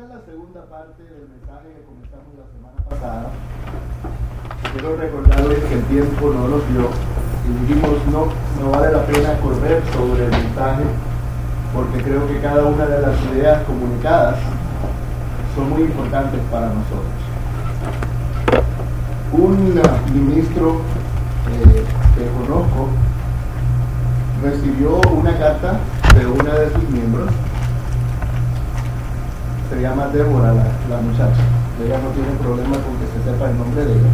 Esta es la segunda parte del mensaje que comenzamos la semana pasada. Quiero recordarles que el tiempo no nos dio y dijimos no vale la pena correr sobre el mensaje porque creo que cada una de las ideas comunicadas son muy importantes para nosotros. Un ministro que conozco recibió una carta de una de sus miembros. Se llama Débora la muchacha. Ella no tiene problema con que se sepa el nombre de ella.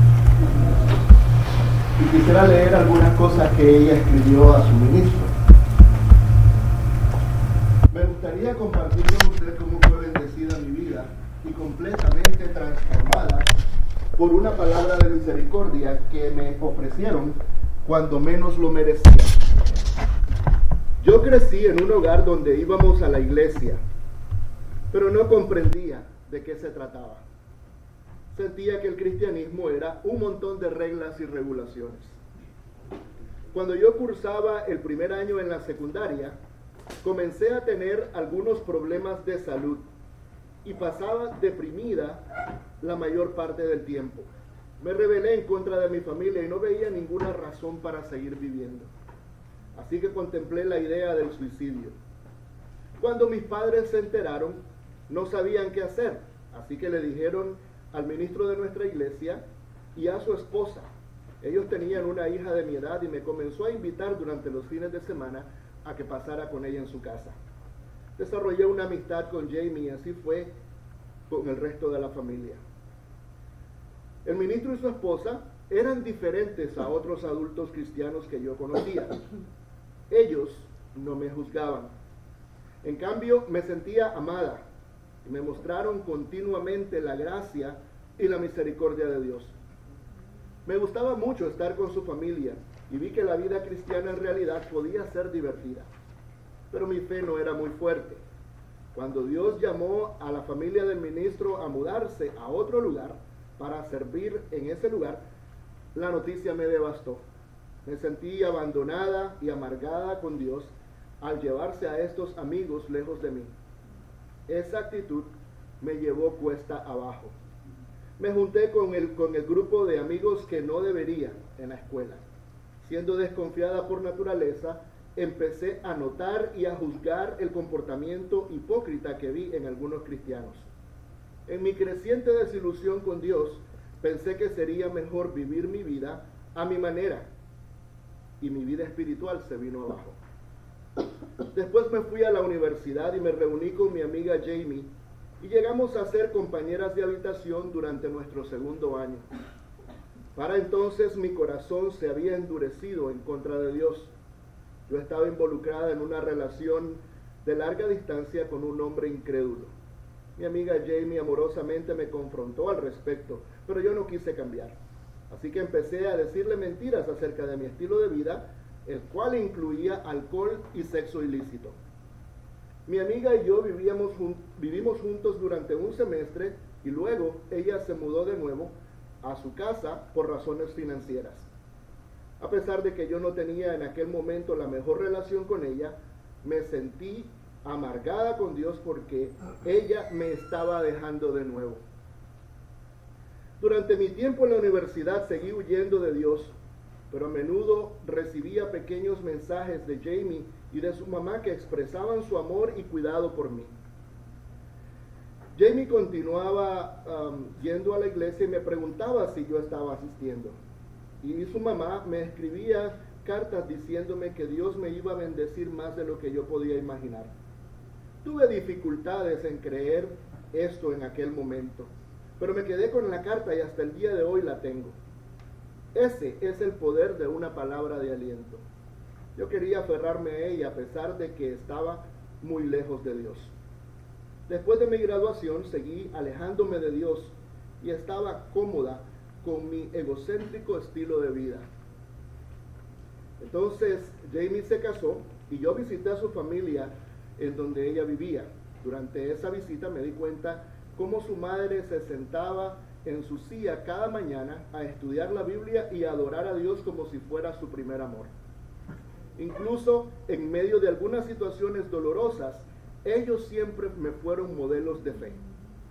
Y quisiera leer algunas cosas que ella escribió a su ministro. Me gustaría compartir con usted cómo fue bendecida mi vida y completamente transformada por una palabra de misericordia que me ofrecieron cuando menos lo merecía. Yo crecí en un hogar donde íbamos a la iglesia, pero no comprendía de qué se trataba. Sentía que el cristianismo era un montón de reglas y regulaciones. Cuando yo cursaba el primer año en la secundaria, comencé a tener algunos problemas de salud y pasaba deprimida la mayor parte del tiempo. Me rebelé en contra de mi familia y no veía ninguna razón para seguir viviendo. Así que contemplé la idea del suicidio. Cuando mis padres se enteraron, no sabían qué hacer, así que le dijeron al ministro de nuestra iglesia y a su esposa. Ellos tenían una hija de mi edad y me comenzó a invitar durante los fines de semana a que pasara con ella en su casa. Desarrollé una amistad con Jamie y así fue con el resto de la familia. El ministro y su esposa eran diferentes a otros adultos cristianos que yo conocía. Ellos no me juzgaban. En cambio, me sentía amada y me mostraron continuamente la gracia y la misericordia de Dios. Me gustaba mucho estar con su familia y vi que la vida cristiana en realidad podía ser divertida. Pero mi fe no era muy fuerte. Cuando Dios llamó a la familia del ministro a mudarse a otro lugar para servir en ese lugar, la noticia me devastó. Me sentí abandonada y amargada con Dios al llevarse a estos amigos lejos de mí. Esa actitud me llevó cuesta abajo. Me junté con el grupo de amigos que no debería en la escuela. Siendo desconfiada por naturaleza, empecé a notar y a juzgar el comportamiento hipócrita que vi en algunos cristianos. En mi creciente desilusión con Dios, pensé que sería mejor vivir mi vida a mi manera, y mi vida espiritual se vino abajo. Después me fui a la universidad y me reuní con mi amiga Jamie y llegamos a ser compañeras de habitación durante nuestro segundo año. Para entonces mi corazón se había endurecido en contra de Dios. Yo estaba involucrada en una relación de larga distancia con un hombre incrédulo. Mi amiga Jamie amorosamente me confrontó al respecto, pero yo no quise cambiar. Así que empecé a decirle mentiras acerca de mi estilo de vida, el cual incluía alcohol y sexo ilícito. Mi amiga y yo vivimos juntos durante un semestre y luego ella se mudó de nuevo a su casa por razones financieras. A pesar de que yo no tenía en aquel momento la mejor relación con ella, me sentí amargada con Dios porque ella me estaba dejando de nuevo. Durante mi tiempo en la universidad seguí huyendo de Dios, pero a menudo recibía pequeños mensajes de Jamie y de su mamá que expresaban su amor y cuidado por mí. Jamie continuaba yendo a la iglesia y me preguntaba si yo estaba asistiendo. Y su mamá me escribía cartas diciéndome que Dios me iba a bendecir más de lo que yo podía imaginar. Tuve dificultades en creer esto en aquel momento, pero me quedé con la carta y hasta el día de hoy la tengo. Ese es el poder de una palabra de aliento. Yo quería aferrarme a ella a pesar de que estaba muy lejos de Dios. Después de mi graduación seguí alejándome de Dios y estaba cómoda con mi egocéntrico estilo de vida. Entonces Jamie se casó y yo visité a su familia en donde ella vivía. Durante esa visita me di cuenta cómo su madre se sentaba en su silla cada mañana a estudiar la Biblia y a adorar a Dios como si fuera su primer amor. Incluso en medio de algunas situaciones dolorosas, ellos siempre me fueron modelos de fe.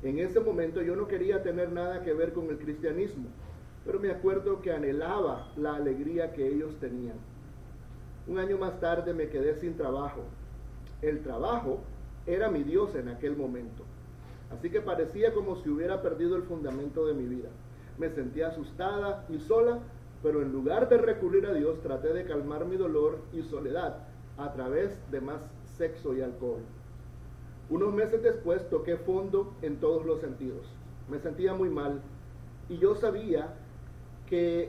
En ese momento yo no quería tener nada que ver con el cristianismo, pero me acuerdo que anhelaba la alegría que ellos tenían. Un año más tarde me quedé sin trabajo. El trabajo era mi Dios en aquel momento. Así que parecía como si hubiera perdido el fundamento de mi vida. Me sentía asustada y sola, pero en lugar de recurrir a Dios, traté de calmar mi dolor y soledad a través de más sexo y alcohol. Unos meses después toqué fondo en todos los sentidos. Me sentía muy mal y yo sabía que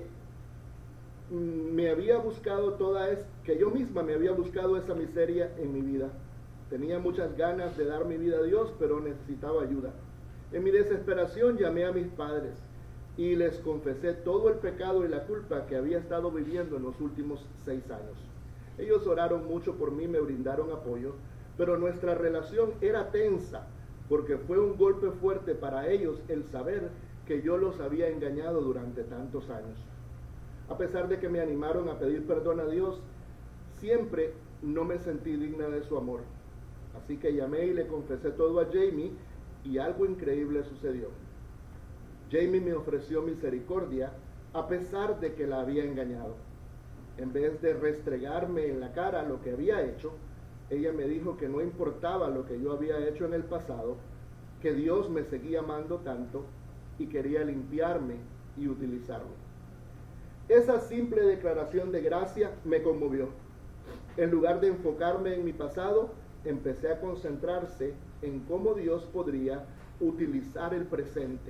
que yo misma me había buscado esa miseria en mi vida. Tenía muchas ganas de dar mi vida a Dios, pero necesitaba ayuda. En mi desesperación llamé a mis padres y les confesé todo el pecado y la culpa que había estado viviendo en los últimos 6 años. Ellos oraron mucho por mí, me brindaron apoyo, pero nuestra relación era tensa porque fue un golpe fuerte para ellos el saber que yo los había engañado durante tantos años. A pesar de que me animaron a pedir perdón a Dios, siempre no me sentí digna de su amor. Así que llamé y le confesé todo a Jamie y algo increíble sucedió. Jamie me ofreció misericordia a pesar de que la había engañado. En vez de restregarme en la cara lo que había hecho, ella me dijo que no importaba lo que yo había hecho en el pasado, que Dios me seguía amando tanto y quería limpiarme y utilizarme. Esa simple declaración de gracia me conmovió. En lugar de enfocarme en mi pasado, empecé a concentrarse en cómo Dios podría utilizar el presente.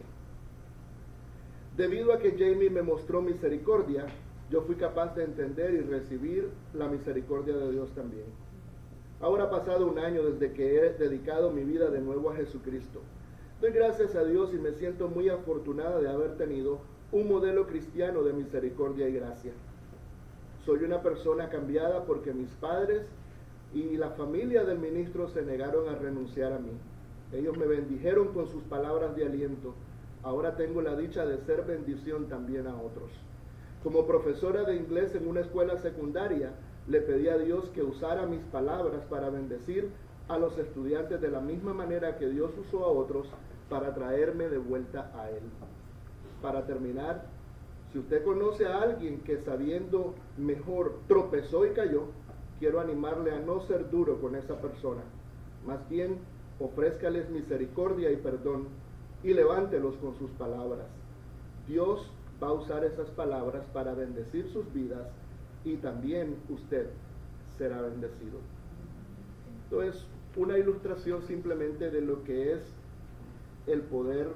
Debido a que Jamie me mostró misericordia, yo fui capaz de entender y recibir la misericordia de Dios también. Ahora ha pasado un año desde que he dedicado mi vida de nuevo a Jesucristo. Doy gracias a Dios y me siento muy afortunada de haber tenido un modelo cristiano de misericordia y gracia. Soy una persona cambiada porque mis padres y la familia del ministro se negaron a renunciar a mí. Ellos me bendijeron con sus palabras de aliento. Ahora tengo la dicha de ser bendición también a otros. Como profesora de inglés en una escuela secundaria, le pedí a Dios que usara mis palabras para bendecir a los estudiantes de la misma manera que Dios usó a otros para traerme de vuelta a Él. Para terminar, si usted conoce a alguien que sabiendo mejor tropezó y cayó, quiero animarle a no ser duro con esa persona. Más bien, ofrézcales misericordia y perdón y levántelos con sus palabras. Dios va a usar esas palabras para bendecir sus vidas y también usted será bendecido. Entonces, una ilustración simplemente de lo que es el poder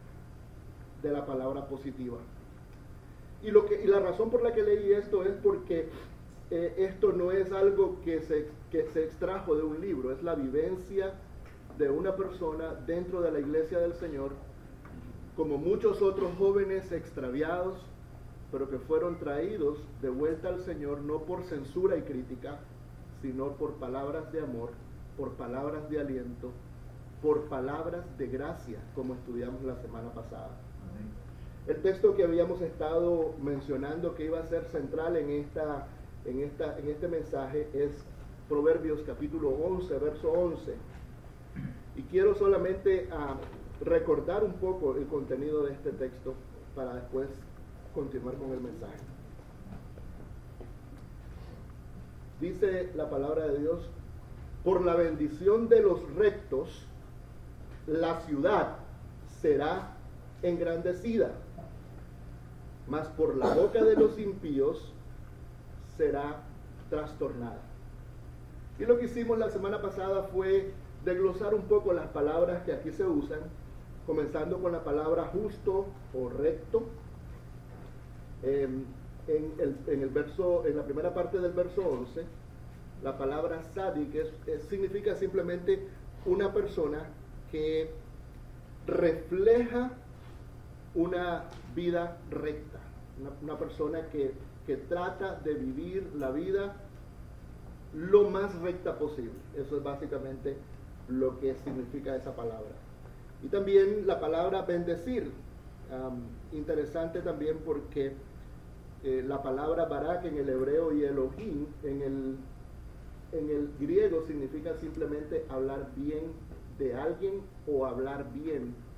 de la palabra positiva. Y la razón por la que leí esto es porque esto no es algo que se extrajo de un libro, es la vivencia de una persona dentro de la iglesia del Señor, como muchos otros jóvenes extraviados, pero que fueron traídos de vuelta al Señor no por censura y crítica, sino por palabras de amor, por palabras de aliento, por palabras de gracia, como estudiamos la semana pasada. Amén. El texto que habíamos estado mencionando que iba a ser central en este mensaje es Proverbios capítulo 11, verso 11. Y quiero solamente recordar un poco el contenido de este texto para después continuar con el mensaje. Dice la palabra de Dios: por la bendición de los rectos, la ciudad será engrandecida, mas por la boca de los impíos será trastornada. Y lo que hicimos la semana pasada fue desglosar un poco las palabras que aquí se usan, comenzando con la palabra justo o recto. En la primera parte del verso 11, la palabra sadik significa simplemente una persona que refleja una vida recta, una persona que trata de vivir la vida lo más recta posible. Eso es básicamente lo que significa esa palabra. Y también la palabra bendecir, interesante también porque la palabra barak en el hebreo y Elohim en el griego significa simplemente hablar bien de alguien o hablar bien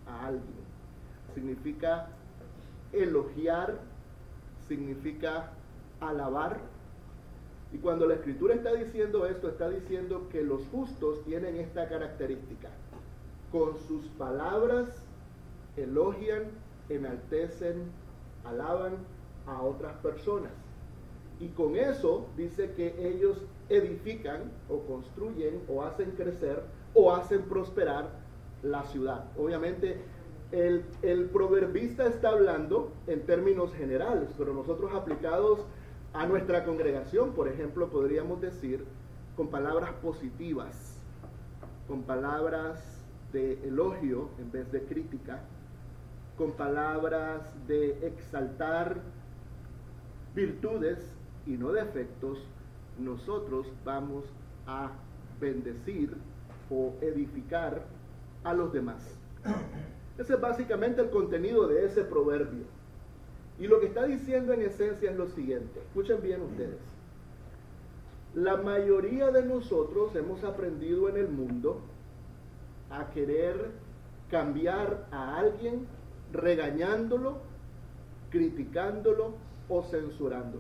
a alguien. Significa elogiar, significa alabar. Y cuando la Escritura está diciendo esto, está diciendo que los justos tienen esta característica. Con sus palabras elogian, enaltecen, alaban a otras personas. Y con eso dice que ellos edifican o construyen o hacen crecer o hacen prosperar la ciudad. Obviamente el proverbista está hablando en términos generales, pero nosotros aplicados a nuestra congregación, por ejemplo, podríamos decir con palabras positivas, con palabras de elogio en vez de crítica, con palabras de exaltar virtudes y no defectos. Nosotros vamos a bendecir o edificar a los demás. Ese es básicamente el contenido de ese proverbio. Y lo que está diciendo en esencia es lo siguiente. Escuchen bien ustedes. La mayoría de nosotros hemos aprendido en el mundo a querer cambiar a alguien regañándolo, criticándolo o censurándolo.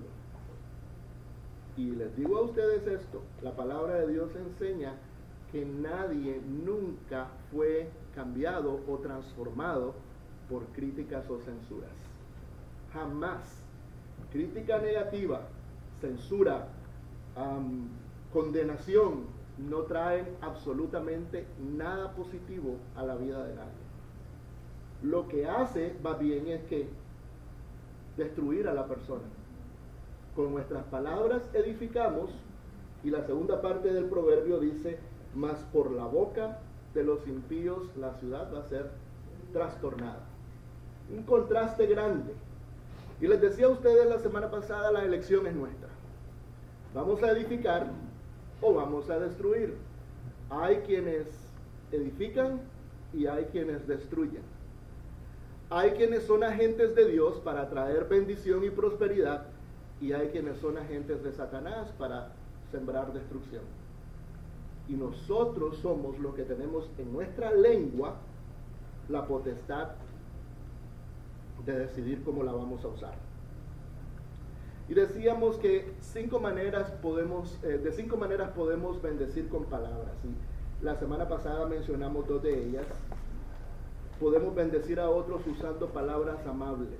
Y les digo a ustedes esto, la palabra de Dios enseña que nadie nunca fue cambiado o transformado por críticas o censuras. Jamás. Crítica negativa, censura, condenación no traen absolutamente nada positivo a la vida de nadie. Lo que hace, más bien, es que destruir a la persona. Con nuestras palabras edificamos, y la segunda parte del proverbio dice, mas por la boca de los impíos la ciudad va a ser trastornada. Un contraste grande. Y les decía a ustedes la semana pasada, la elección es nuestra. ¿Vamos a edificar o vamos a destruir? Hay quienes edifican y hay quienes destruyen. Hay quienes son agentes de Dios para traer bendición y prosperidad, y hay quienes son agentes de Satanás para sembrar destrucción. Y nosotros somos los que tenemos en nuestra lengua la potestad de decidir cómo la vamos a usar. Y decíamos que de cinco maneras podemos bendecir con palabras. Y la semana pasada mencionamos dos de ellas. Podemos bendecir a otros usando palabras amables.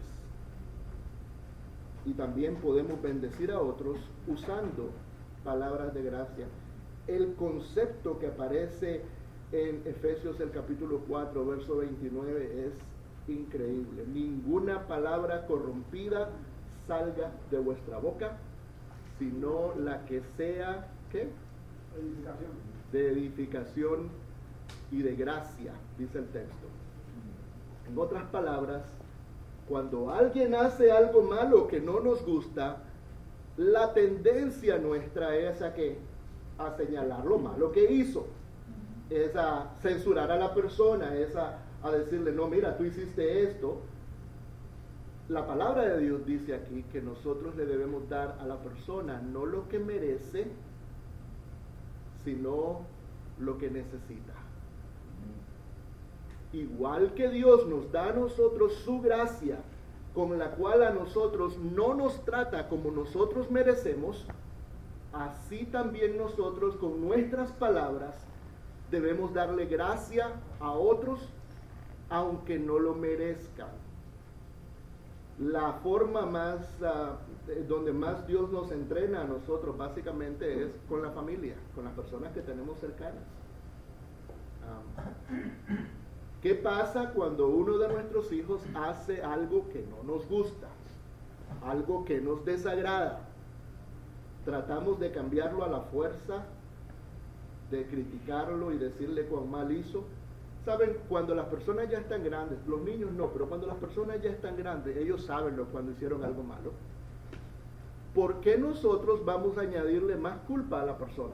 Y también podemos bendecir a otros usando palabras de gracia. El concepto que aparece en Efesios el capítulo 4, verso 29 es increíble. Ninguna palabra corrompida salga de vuestra boca, sino la que sea, ¿qué? Edificación. De edificación y de gracia, dice el texto. En otras palabras, cuando alguien hace algo malo que no nos gusta, la tendencia nuestra es a ¿qué? A señalar lo malo que hizo, es a censurar a la persona, es a decirle, no, mira, tú hiciste esto. La palabra de Dios dice aquí que nosotros le debemos dar a la persona no lo que merece, sino lo que necesita. Igual que Dios nos da a nosotros su gracia, con la cual a nosotros no nos trata como nosotros merecemos, así también nosotros con nuestras palabras debemos darle gracia a otros, aunque no lo merezcan. La forma más, donde más Dios nos entrena a nosotros básicamente es con la familia, con las personas que tenemos cercanas. ¿Qué pasa cuando uno de nuestros hijos hace algo que no nos gusta? Algo que nos desagrada. Tratamos de cambiarlo a la fuerza, de criticarlo y decirle cuán mal hizo. Saben, cuando las personas ya están grandes, los niños no, pero cuando las personas ya están grandes, ellos saben cuando hicieron algo malo. ¿Por qué nosotros vamos a añadirle más culpa a la persona?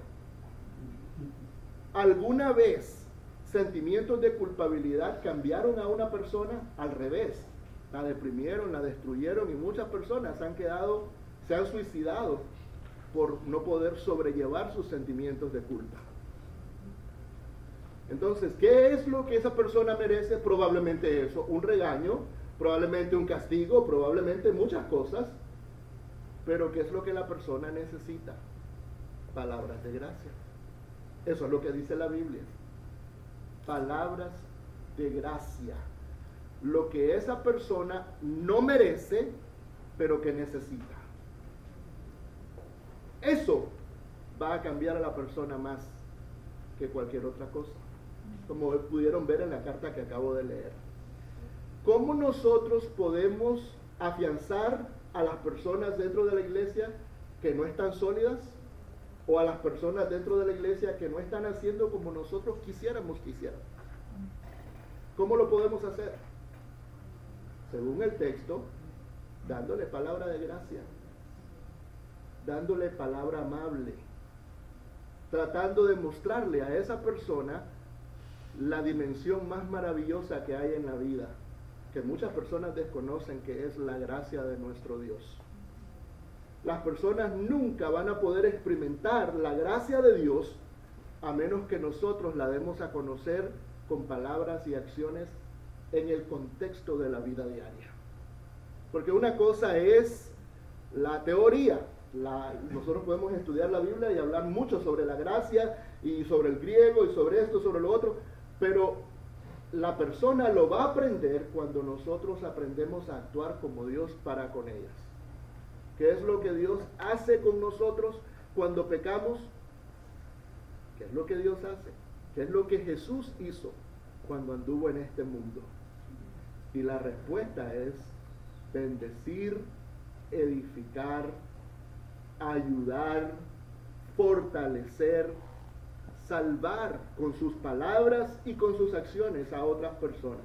¿Alguna vez sentimientos de culpabilidad cambiaron a una persona? Al revés, la deprimieron, la destruyeron, y muchas personas se han suicidado por no poder sobrellevar sus sentimientos de culpa. Entonces, ¿qué es lo que esa persona merece? Probablemente eso, un regaño, probablemente un castigo, probablemente muchas cosas. Pero ¿qué es lo que la persona necesita? Palabras de gracia. Eso es lo que dice la Biblia. Palabras de gracia. Lo que esa persona no merece, pero que necesita. Eso va a cambiar a la persona más que cualquier otra cosa, como pudieron ver en la carta que acabo de leer. ¿Cómo nosotros podemos afianzar a las personas dentro de la iglesia que no están sólidas, o a las personas dentro de la iglesia que no están haciendo como nosotros quisiéramos que hicieran? ¿Cómo lo podemos hacer? Según el texto, dándole palabra de gracia, dándole palabra amable, tratando de mostrarle a esa persona la dimensión más maravillosa que hay en la vida, que muchas personas desconocen, que es la gracia de nuestro Dios. Las personas nunca van a poder experimentar la gracia de Dios a menos que nosotros la demos a conocer con palabras y acciones en el contexto de la vida diaria. Porque una cosa es la teoría. Nosotros podemos estudiar la Biblia y hablar mucho sobre la gracia y sobre el griego y sobre esto, sobre lo otro, pero la persona lo va a aprender cuando nosotros aprendemos a actuar como Dios para con ellas. ¿Qué es lo que Dios hace con nosotros cuando pecamos? ¿Qué es lo que Dios hace? ¿Qué es lo que Jesús hizo cuando anduvo en este mundo? Y la respuesta es bendecir, edificar, ayudar, fortalecer, salvar con sus palabras y con sus acciones a otras personas.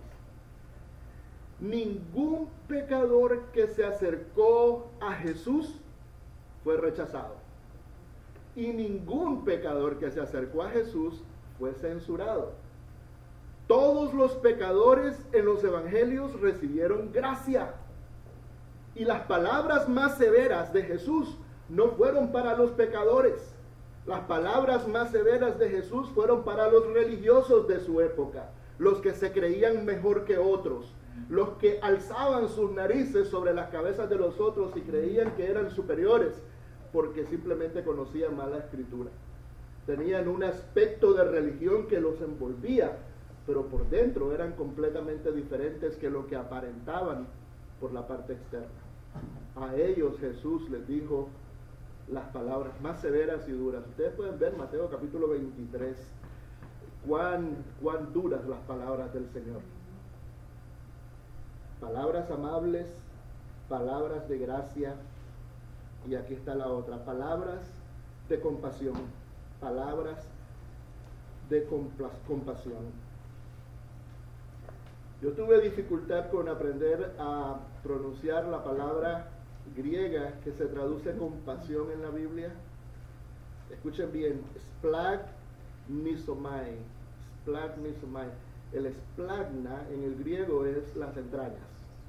Ningún pecador que se acercó a Jesús fue rechazado. Y ningún pecador que se acercó a Jesús fue censurado. Todos los pecadores en los evangelios recibieron gracia. Y las palabras más severas de Jesús no fueron para los pecadores. Las palabras más severas de Jesús fueron para los religiosos de su época, los que se creían mejor que otros, los que alzaban sus narices sobre las cabezas de los otros y creían que eran superiores porque simplemente conocían mal la escritura. Tenían un aspecto de religión que los envolvía, pero por dentro eran completamente diferentes que lo que aparentaban por la parte externa. A ellos Jesús les dijo las palabras más severas y duras. Ustedes pueden ver Mateo capítulo 23, cuán duras las palabras del Señor. Palabras amables, palabras de gracia, y aquí está la otra, palabras de compasión, palabras de compasión. Yo tuve dificultad con aprender a pronunciar la palabra griega que se traduce compasión en la Biblia. Escuchen bien, splagnisomai, splagnisomai. El splagna en el griego es las entrañas.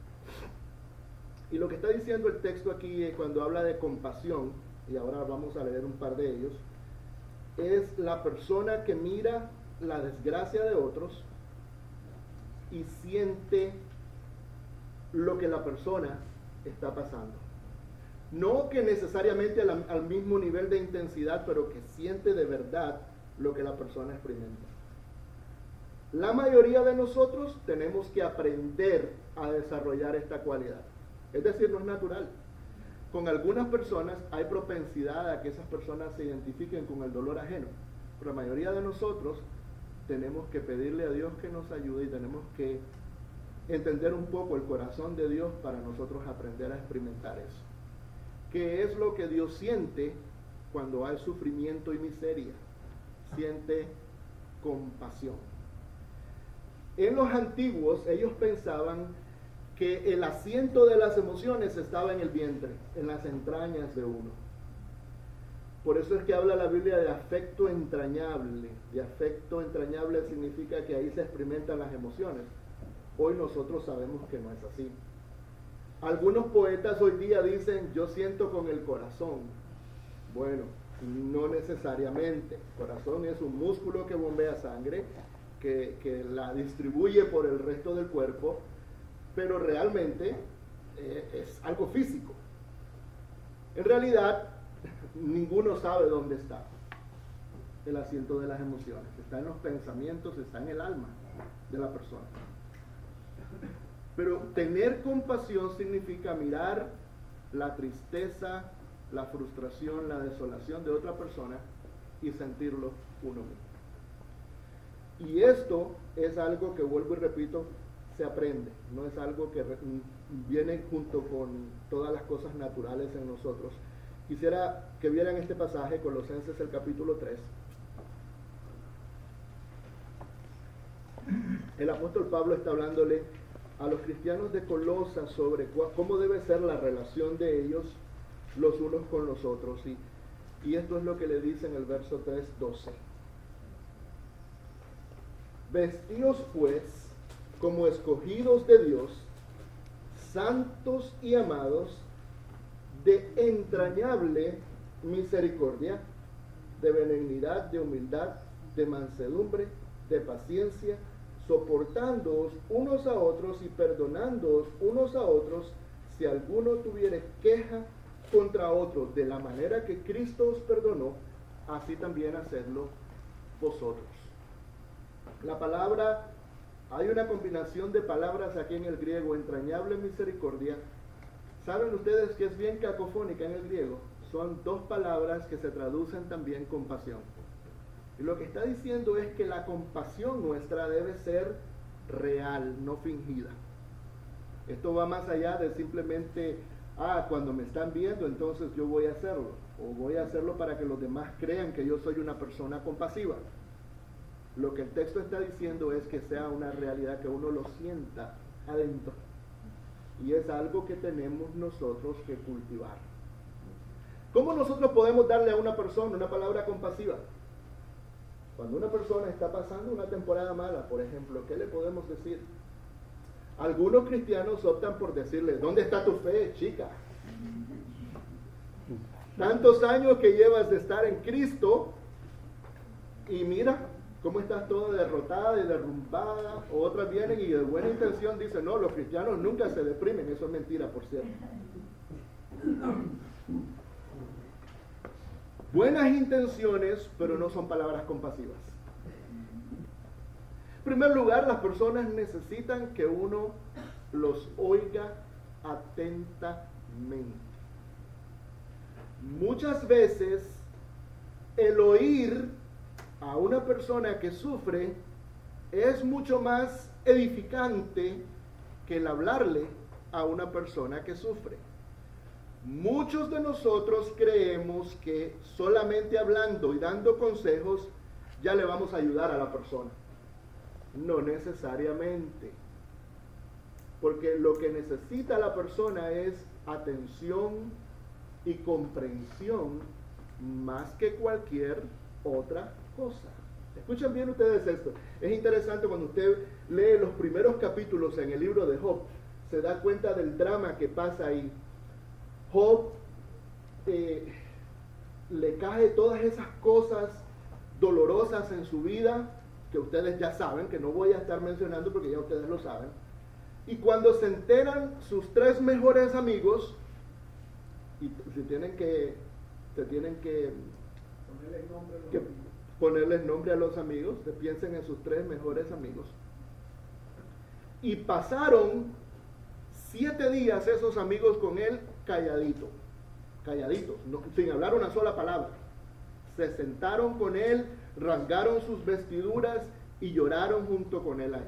Y lo que está diciendo el texto aquí cuando habla de compasión, y ahora vamos a leer un par de ellos, es la persona que mira la desgracia de otros y siente lo que la persona está pasando. No que necesariamente al mismo nivel de intensidad, pero que siente de verdad lo que la persona experimenta. La mayoría de nosotros tenemos que aprender a desarrollar esta cualidad. Es decir, no es natural. Con algunas personas hay propensidad a que esas personas se identifiquen con el dolor ajeno. Pero la mayoría de nosotros tenemos que pedirle a Dios que nos ayude y tenemos que entender un poco el corazón de Dios para nosotros aprender a experimentar eso. ¿Qué es lo que Dios siente cuando hay sufrimiento y miseria? Siente compasión. En los antiguos, ellos pensaban que el asiento de las emociones estaba en el vientre, en las entrañas de uno. Por eso es que habla la Biblia de afecto entrañable. Y afecto entrañable significa que ahí se experimentan las emociones. Hoy nosotros sabemos que no es así. Algunos poetas hoy día dicen, yo siento con el corazón. Bueno, no necesariamente. El corazón es un músculo que bombea sangre que la distribuye por el resto del cuerpo, pero realmente es algo físico. En realidad, ninguno sabe dónde está el asiento de las emociones. Está en los pensamientos, está en el alma de la persona. Pero tener compasión significa mirar la tristeza, la frustración, la desolación de otra persona y sentirlo uno mismo. Y esto es algo que, vuelvo y repito, se aprende. No es algo que viene junto con todas las cosas naturales en nosotros. Quisiera que vieran este pasaje, Colosenses el capítulo 3. El apóstol Pablo está hablándole a los cristianos de Colosas sobre cómo debe ser la relación de ellos los unos con los otros. Y esto es lo que le dice en el verso 3:12. Vestíos pues como escogidos de Dios, santos y amados, de entrañable misericordia, de benignidad, de humildad, de mansedumbre, de paciencia, soportándoos unos a otros y perdonándoos unos a otros, si alguno tuviere queja contra otro, de la manera que Cristo os perdonó, así también hacedlo vosotros. La palabra, hay una combinación de palabras aquí en el griego, entrañable misericordia. ¿Saben ustedes que es bien cacofónica en el griego? Son dos palabras que se traducen también compasión. Y lo que está diciendo es que la compasión nuestra debe ser real, no fingida. Esto va más allá de simplemente, cuando me están viendo, entonces yo voy a hacerlo. O voy a hacerlo para que los demás crean que yo soy una persona compasiva. Lo que el texto está diciendo es que sea una realidad, que uno lo sienta adentro. Y es algo que tenemos nosotros que cultivar. ¿Cómo nosotros podemos darle a una persona una palabra compasiva? Cuando una persona está pasando una temporada mala, por ejemplo, ¿qué le podemos decir? Algunos cristianos optan por decirle, ¿dónde está tu fe, chica? Tantos años que llevas de estar en Cristo y mira cómo estás toda derrotada y derrumbada. O otras vienen y de buena intención dicen, no, los cristianos nunca se deprimen. Eso es mentira, por cierto. Buenas intenciones, pero no son palabras compasivas. En primer lugar, las personas necesitan que uno los oiga atentamente. Muchas veces el oír a una persona que sufre es mucho más edificante que el hablarle a una persona que sufre. Muchos de nosotros creemos que solamente hablando y dando consejos ya le vamos a ayudar a la persona. No necesariamente. Porque lo que necesita la persona es atención y comprensión más que cualquier otra cosa. Escuchen bien ustedes esto. Es interesante cuando usted lee los primeros capítulos en el libro de Job, se da cuenta del drama que pasa ahí. Job le cae todas esas cosas dolorosas en su vida que ustedes ya saben, que no voy a estar mencionando porque ya ustedes lo saben. Y cuando se enteran sus tres mejores amigos, y se tienen que ponerles nombre a los amigos, piensen en sus tres mejores amigos. Y pasaron 7 días esos amigos con él calladitos, no, sin hablar una sola palabra. Se sentaron con él, rasgaron sus vestiduras y lloraron junto con él ahí.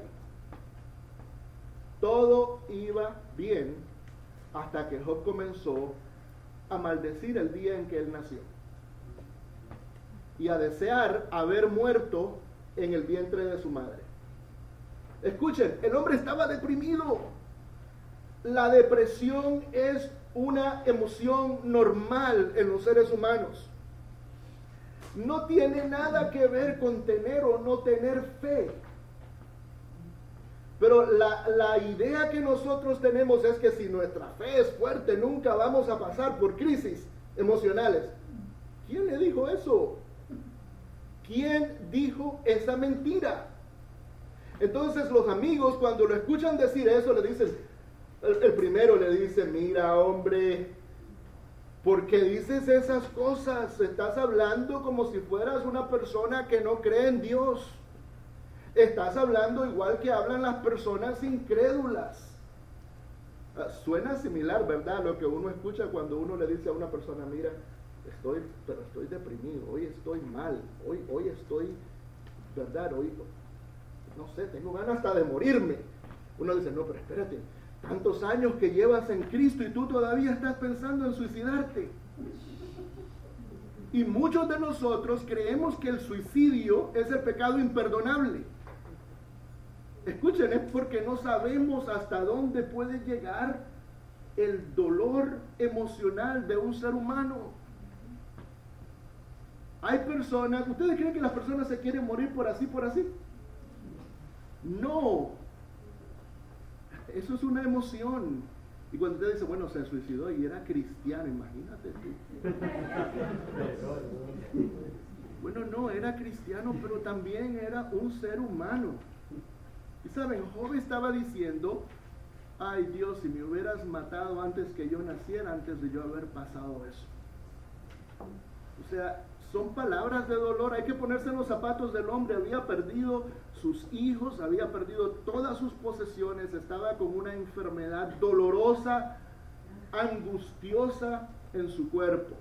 Todo iba bien hasta que Job comenzó a maldecir el día en que él nació y a desear haber muerto en el vientre de su madre. Escuchen, el hombre estaba deprimido. La depresión es una emoción normal en los seres humanos. No tiene nada que ver con tener o no tener fe. Pero la idea que nosotros tenemos es que si nuestra fe es fuerte, nunca vamos a pasar por crisis emocionales. ¿Quién le dijo eso? ¿Quién dijo esa mentira? Entonces los amigos, cuando lo escuchan decir eso, le dicen, el primero le dice, mira hombre, ¿por qué dices esas cosas? Estás hablando como si fueras una persona que no cree en Dios. Estás hablando igual que hablan las personas incrédulas. Suena similar, ¿verdad? Lo que uno escucha cuando uno le dice a una persona, mira, estoy deprimido, hoy estoy mal, hoy estoy, ¿verdad? Hoy, no sé, tengo ganas hasta de morirme. Uno dice, no, pero espérate, tantos años que llevas en Cristo y tú todavía estás pensando en suicidarte. Y muchos de nosotros creemos que el suicidio es el pecado imperdonable. Escuchen, es porque no sabemos hasta dónde puede llegar el dolor emocional de un ser humano. Hay personas, ¿ustedes creen que las personas se quieren morir por así? No. Eso es una emoción. Y cuando usted dice, bueno, se suicidó y era cristiano, imagínate tú. Bueno, no, era cristiano, pero también era un ser humano. Y saben, Job estaba diciendo, ay Dios, si me hubieras matado antes que yo naciera, antes de yo haber pasado eso. O sea, son palabras de dolor. Hay que ponerse en los zapatos del hombre. Había perdido sus hijos, había perdido todas sus posesiones, estaba con una enfermedad dolorosa, angustiosa en su cuerpo.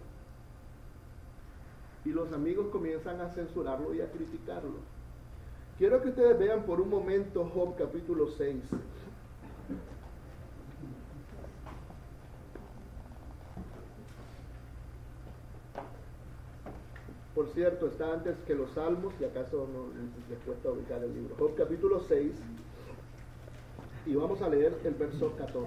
Y los amigos comienzan a censurarlo y a criticarlo. Quiero que ustedes vean por un momento Job capítulo 6. Por cierto, está antes que los Salmos, y acaso no les cuesta ubicar el libro. Job capítulo 6, y vamos a leer el verso 14.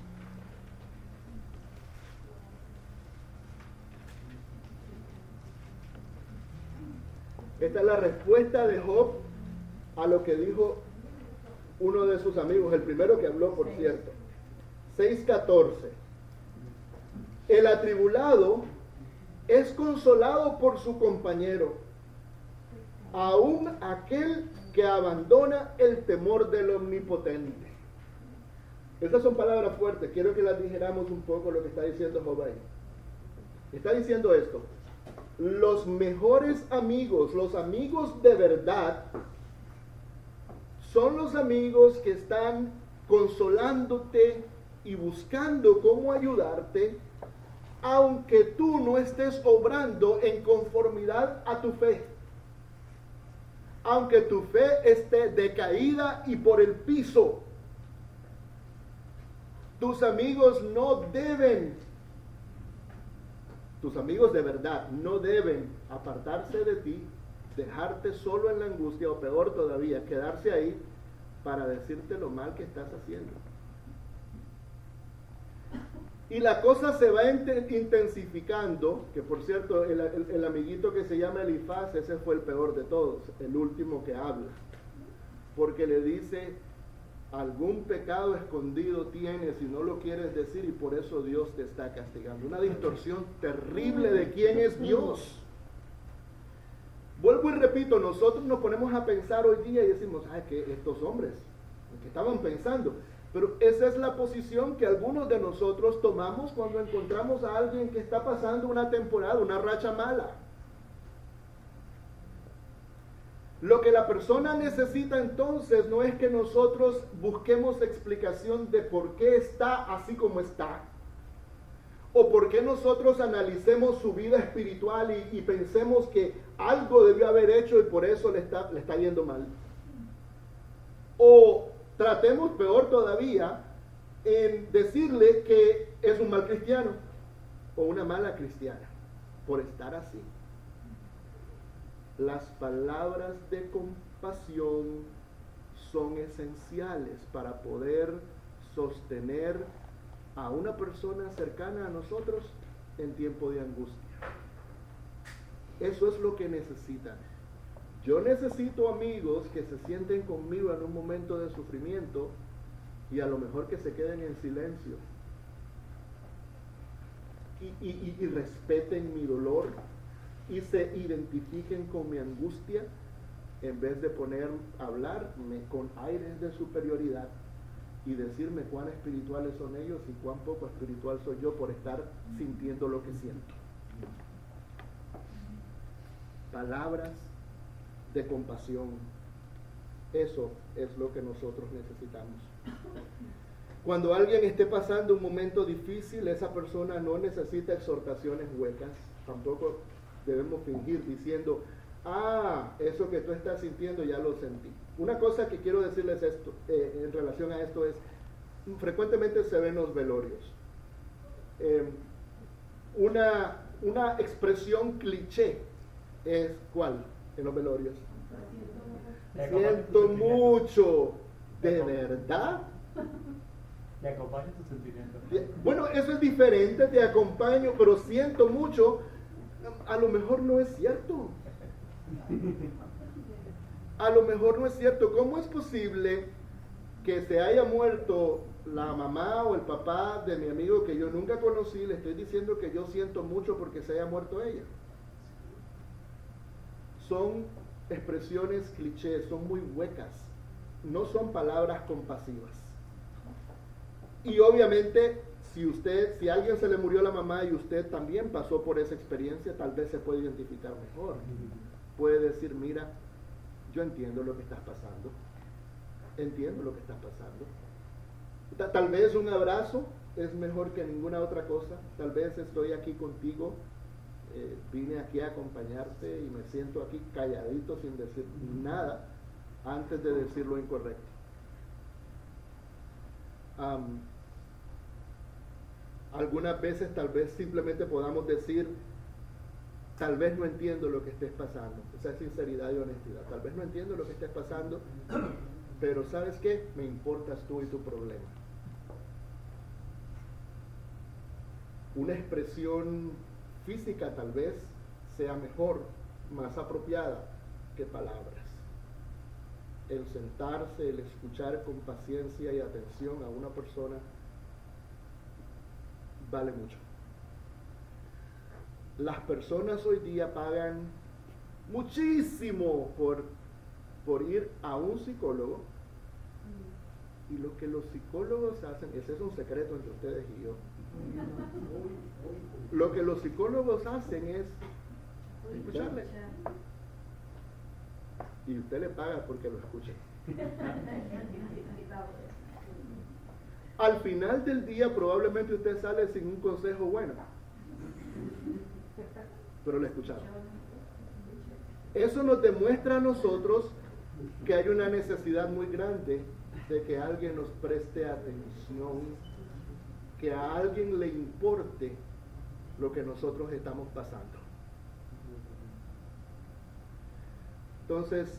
Esta es la respuesta de Job a lo que dijo uno de sus amigos, el primero que habló, por cierto. 6:14. El atribulado es consolado por su compañero, aún aquel que abandona el temor del Omnipotente. Estas son palabras fuertes, quiero que las dijéramos un poco lo que está diciendo Job ahí. Está diciendo esto: los mejores amigos, los amigos de verdad, son los amigos que están consolándote y buscando cómo ayudarte, aunque tú no estés obrando en conformidad a tu fe. Aunque tu fe esté decaída y por el piso. Tus amigos de verdad no deben apartarse de ti, dejarte solo en la angustia, o peor todavía, quedarse ahí para decirte lo mal que estás haciendo. Y la cosa se va intensificando, que por cierto, el amiguito que se llama Elifaz, ese fue el peor de todos, el último que habla, porque le dice, algún pecado escondido tienes y no lo quieres decir, y por eso Dios te está castigando. Una distorsión terrible de quién es Dios. Vuelvo y repito, nosotros nos ponemos a pensar hoy día y decimos, ay, que estos hombres, que estaban pensando. Pero esa es la posición que algunos de nosotros tomamos cuando encontramos a alguien que está pasando una temporada, una racha mala. Lo que la persona necesita entonces no es que nosotros busquemos explicación de por qué está así como está, o por qué nosotros analicemos su vida espiritual y pensemos que algo debió haber hecho y por eso le está yendo mal. O tratemos, peor todavía, en decirle que es un mal cristiano o una mala cristiana por estar así. Las palabras de compasión son esenciales para poder sostener a una persona cercana a nosotros en tiempo de angustia. Eso es lo que necesitan. Yo necesito amigos que se sienten conmigo en un momento de sufrimiento y a lo mejor que se queden en silencio y respeten mi dolor y se identifiquen con mi angustia en vez de hablarme con aires de superioridad y decirme cuán espirituales son ellos y cuán poco espiritual soy yo por estar sintiendo lo que siento. Palabras de compasión. Eso es lo que nosotros necesitamos. Cuando alguien esté pasando un momento difícil, esa persona no necesita exhortaciones huecas. Tampoco debemos fingir diciendo, eso que tú estás sintiendo ya lo sentí. Una cosa que quiero decirles en relación a esto es, frecuentemente se ven en los velorios. Una expresión cliché es, ¿cuál? En los velorios. Siento mucho. ¿De verdad? Te acompaña tu sentimiento. Bueno, eso es diferente, te acompaño, pero siento mucho. A lo mejor no es cierto. A lo mejor no es cierto. ¿Cómo es posible que se haya muerto la mamá o el papá de mi amigo que yo nunca conocí? Le estoy diciendo que yo siento mucho porque se haya muerto ella. Son expresiones clichés, son muy huecas, no son palabras compasivas. Y obviamente, si a alguien se le murió la mamá y usted también pasó por esa experiencia, tal vez se puede identificar mejor. Puede decir, mira, yo entiendo lo que estás pasando, entiendo lo que estás pasando. Tal vez un abrazo es mejor que ninguna otra cosa. Tal vez estoy aquí contigo, vine aquí a acompañarte y me siento aquí calladito sin decir nada antes de decir lo incorrecto. Algunas veces tal vez simplemente podamos decir, tal vez no entiendo lo que estés pasando. Esa es sinceridad y honestidad. Tal vez no entiendo lo que estés pasando, pero ¿sabes qué? Me importas tú y tu problema. Una expresión física tal vez sea mejor, más apropiada que palabras. El sentarse, el escuchar con paciencia y atención a una persona vale mucho. Las personas hoy día pagan muchísimo por ir a un psicólogo, y lo que los psicólogos hacen, ese es un secreto entre ustedes y yo, lo que los psicólogos hacen es escucharle, y usted le paga porque lo escuche. Al final del día probablemente usted sale sin un consejo bueno, pero le escucharon. Eso nos demuestra a nosotros que hay una necesidad muy grande de que alguien nos preste atención, que a alguien le importe lo que nosotros estamos pasando. Entonces,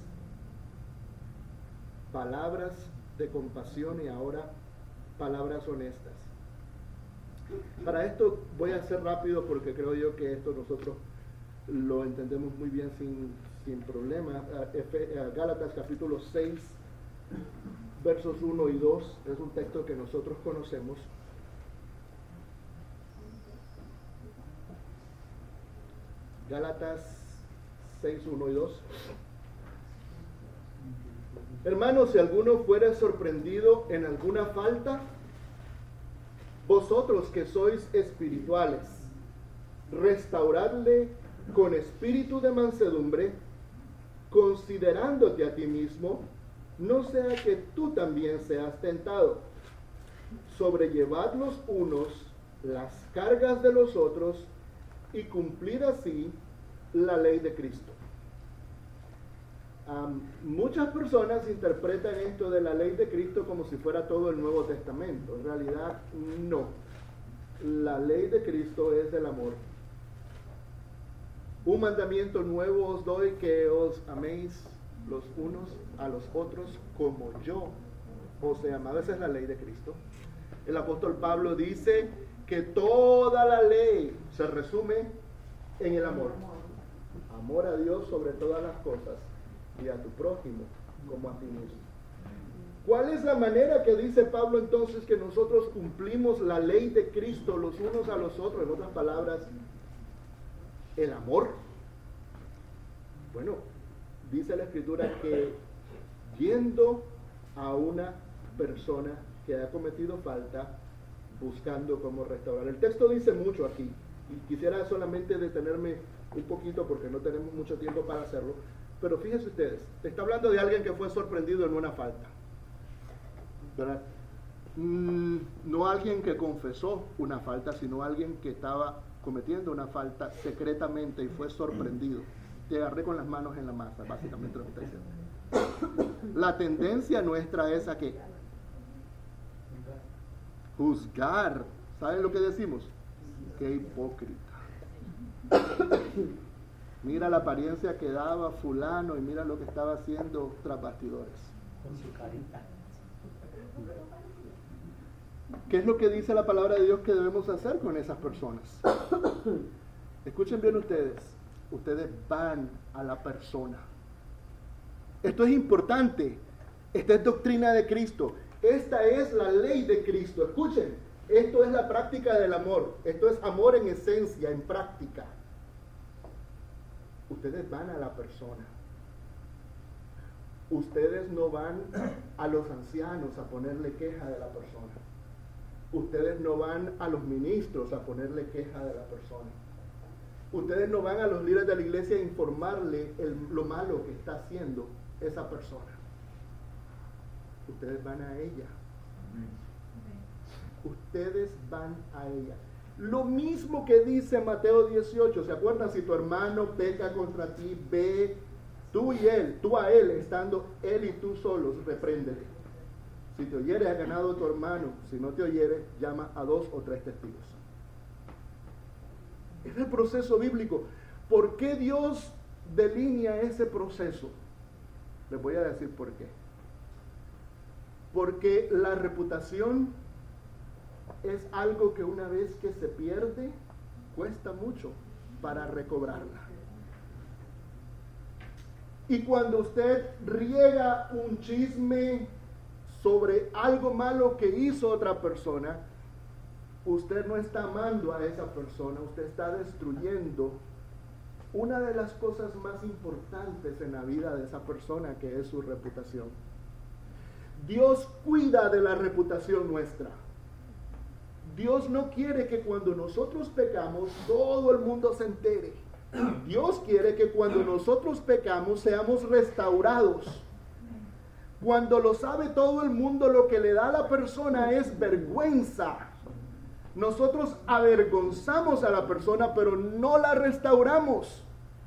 palabras de compasión y ahora palabras honestas. Para esto voy a ser rápido porque creo yo que esto nosotros lo entendemos muy bien sin problema. Gálatas capítulo 6, versos 1 y 2, es un texto que nosotros conocemos. Gálatas 6, 1 y 2. Hermanos, si alguno fuere sorprendido en alguna falta, vosotros que sois espirituales, restauradle con espíritu de mansedumbre, considerándote a ti mismo, no sea que tú también seas tentado. Sobrellevad los unos las cargas de los otros y cumplid así la ley de Cristo. Muchas personas interpretan esto de la ley de Cristo como si fuera todo el Nuevo Testamento. En realidad, no. La ley de Cristo es el amor. Un mandamiento nuevo os doy, que os améis los unos a los otros como yo os he amado. Esa es la ley de Cristo. El apóstol Pablo dice que toda la ley se resume en el amor. Amor a Dios sobre todas las cosas y a tu prójimo como a ti mismo. ¿Cuál es la manera que dice Pablo entonces que nosotros cumplimos la ley de Cristo los unos a los otros? En otras palabras, el amor. Bueno, dice la Escritura que yendo a una persona que ha cometido falta, buscando cómo restaurar. El texto dice mucho aquí, y quisiera solamente detenerme un poquito porque no tenemos mucho tiempo para hacerlo, pero fíjense ustedes, está hablando de alguien que fue sorprendido en una falta, ¿verdad? No alguien que confesó una falta, sino alguien que estaba cometiendo una falta secretamente y fue sorprendido. Te agarré con las manos en la masa, básicamente lo que está diciendo. La tendencia nuestra es a que juzgar. ¿Saben lo que decimos? Qué hipócrita. Mira la apariencia que daba fulano y mira lo que estaba haciendo tras bastidores. Con su carita. ¿Qué es lo que dice la palabra de Dios que debemos hacer con esas personas? Escuchen bien ustedes. Ustedes van a la persona. Esto es importante. Esta es doctrina de Cristo. Esta es la ley de Cristo. Escuchen, esto es la práctica del amor. Esto es amor en esencia, en práctica. Ustedes van a la persona. Ustedes no van a los ancianos a ponerle queja de la persona. Ustedes no van a los ministros a ponerle queja de la persona. Ustedes no van a los líderes de la iglesia a informarle lo malo que está haciendo esa persona. Ustedes van a ella. Ustedes van a ella. Lo mismo que dice Mateo 18. ¿Se acuerdan? Si tu hermano peca contra ti, ve tú a él, estando él y tú solos, repréndele. Si te oyeres, ha ganado tu hermano. Si no te oyeres, llama a 2 o 3 testigos. Es el proceso bíblico. ¿Por qué Dios delinea ese proceso? Les voy a decir por qué. Porque la reputación es algo que una vez que se pierde, cuesta mucho para recobrarla. Y cuando usted riega un chisme sobre algo malo que hizo otra persona, usted no está amando a esa persona, usted está destruyendo una de las cosas más importantes en la vida de esa persona, que es su reputación. Dios cuida de la reputación nuestra. Dios no quiere que cuando nosotros pecamos todo el mundo se entere. Dios quiere que cuando nosotros pecamos seamos restaurados. Cuando lo sabe todo el mundo, lo que le da a la persona es vergüenza. Nosotros avergonzamos a la persona, pero no la restauramos.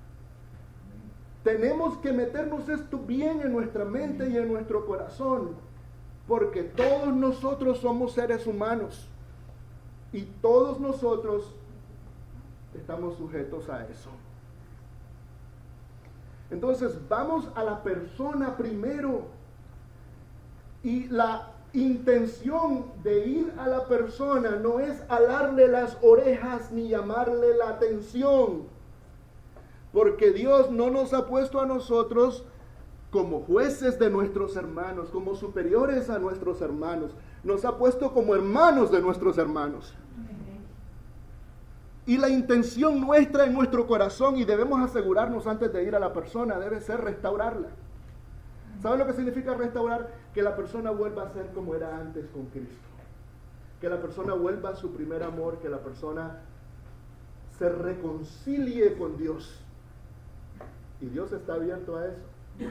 Tenemos que meternos esto bien en nuestra mente y en nuestro corazón, porque todos nosotros somos seres humanos y todos nosotros estamos sujetos a eso. Entonces vamos a la persona primero, y la intención de ir a la persona no es alarle las orejas ni llamarle la atención, porque Dios no nos ha puesto a nosotros como jueces de nuestros hermanos, como superiores a nuestros hermanos, nos ha puesto como hermanos de nuestros hermanos. Y la intención nuestra en nuestro corazón, y debemos asegurarnos antes de ir a la persona, debe ser restaurarla. ¿Saben lo que significa restaurar? Que la persona vuelva a ser como era antes con Cristo. Que la persona vuelva a su primer amor, que la persona se reconcilie con Dios. Y Dios está abierto a eso.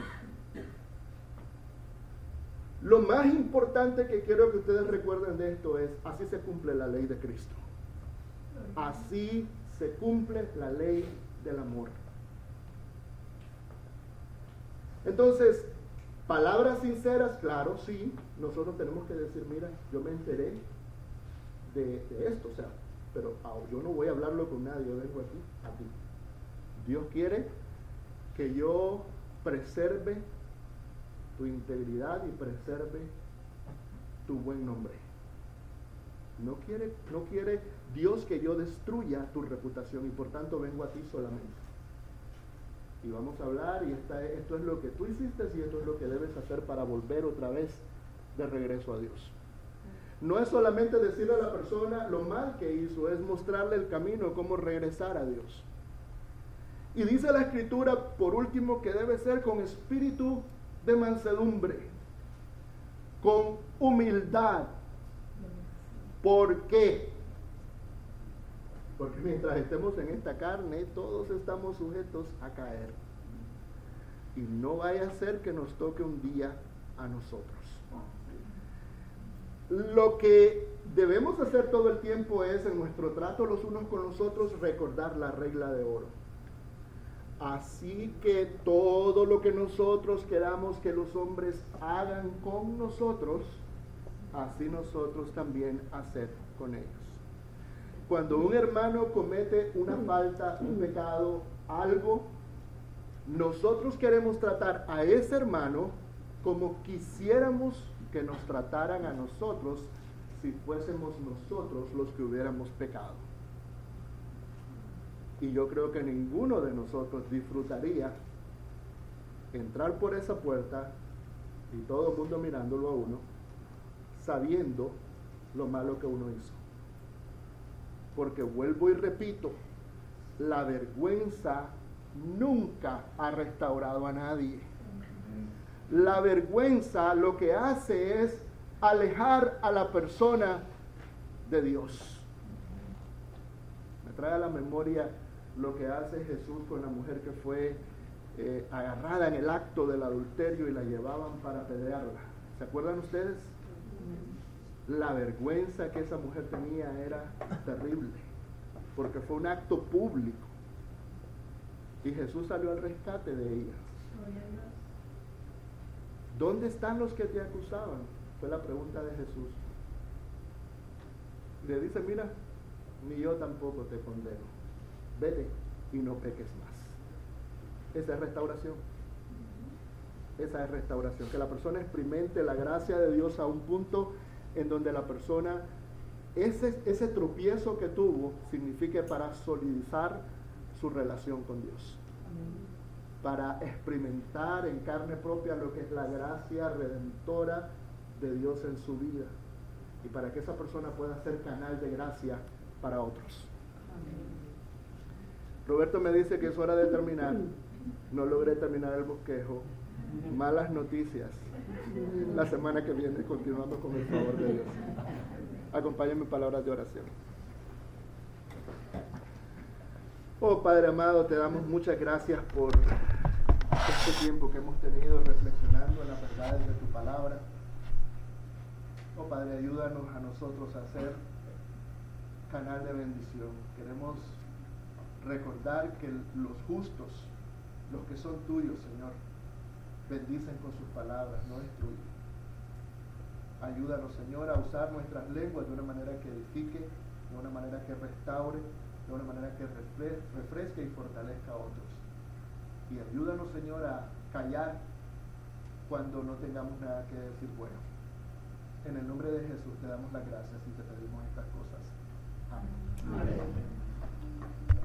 Lo más importante que quiero que ustedes recuerden de esto es, así se cumple la ley de Cristo. Así se cumple la ley del amor. Entonces, palabras sinceras, claro, sí, nosotros tenemos que decir, mira, yo me enteré de esto, o sea, pero yo no voy a hablarlo con nadie, yo vengo aquí, a ti. Dios quiere que yo preserve tu integridad y preserve tu buen nombre. No quiere Dios que yo destruya tu reputación, y por tanto vengo a ti solamente. Y vamos a hablar, y esto es lo que tú hiciste y esto es lo que debes hacer para volver otra vez de regreso a Dios. No es solamente decirle a la persona lo mal que hizo, es mostrarle el camino, cómo regresar a Dios. Y dice la Escritura, por último, que debe ser con espíritu de mansedumbre, con humildad. ¿Por qué? Porque mientras estemos en esta carne, todos estamos sujetos a caer. Y no vaya a ser que nos toque un día a nosotros. Lo que debemos hacer todo el tiempo es, en nuestro trato los unos con los otros, recordar la regla de oro. Así que todo lo que nosotros queramos que los hombres hagan con nosotros, así nosotros también hacer con ellos. Cuando un hermano comete una falta, un pecado, algo, nosotros queremos tratar a ese hermano como quisiéramos que nos trataran a nosotros si fuésemos nosotros los que hubiéramos pecado. Y yo creo que ninguno de nosotros disfrutaría entrar por esa puerta y todo el mundo mirándolo a uno, sabiendo lo malo que uno hizo. Porque vuelvo y repito, la vergüenza nunca ha restaurado a nadie. La vergüenza lo que hace es alejar a la persona de Dios. Me trae a la memoria lo que hace Jesús con la mujer que fue agarrada en el acto del adulterio y la llevaban para apedrearla. ¿Se acuerdan ustedes? La vergüenza que esa mujer tenía era terrible, porque fue un acto público. Y Jesús salió al rescate de ella. ¿Dónde están los que te acusaban? Fue la pregunta de Jesús. Le dice, mira, ni yo tampoco te condeno. Vete y no peques más. Esa es restauración. Esa es restauración. Que la persona experimente la gracia de Dios a un punto en donde la persona, ese tropiezo que tuvo, signifique para solidizar su relación con Dios. Para experimentar en carne propia lo que es la gracia redentora de Dios en su vida. Y para que esa persona pueda ser canal de gracia para otros. Roberto me dice que es hora de terminar. No logré terminar el bosquejo. Malas noticias. La semana que viene continuamos con el favor de Dios. Acompáñenme en palabras de oración. Oh Padre amado, te damos muchas gracias por este tiempo que hemos tenido reflexionando en las verdades de tu palabra. Oh Padre, ayúdanos a nosotros a ser canal de bendición. Queremos recordar que los justos, los que son tuyos, Señor, bendicen con sus palabras, no destruyen. Ayúdanos, Señor, a usar nuestras lenguas de una manera que edifique, de una manera que restaure, de una manera que refresque y fortalezca a otros. Y ayúdanos, Señor, a callar cuando no tengamos nada que decir bueno. En el nombre de Jesús te damos las gracias y te pedimos estas cosas. Amén. Amén.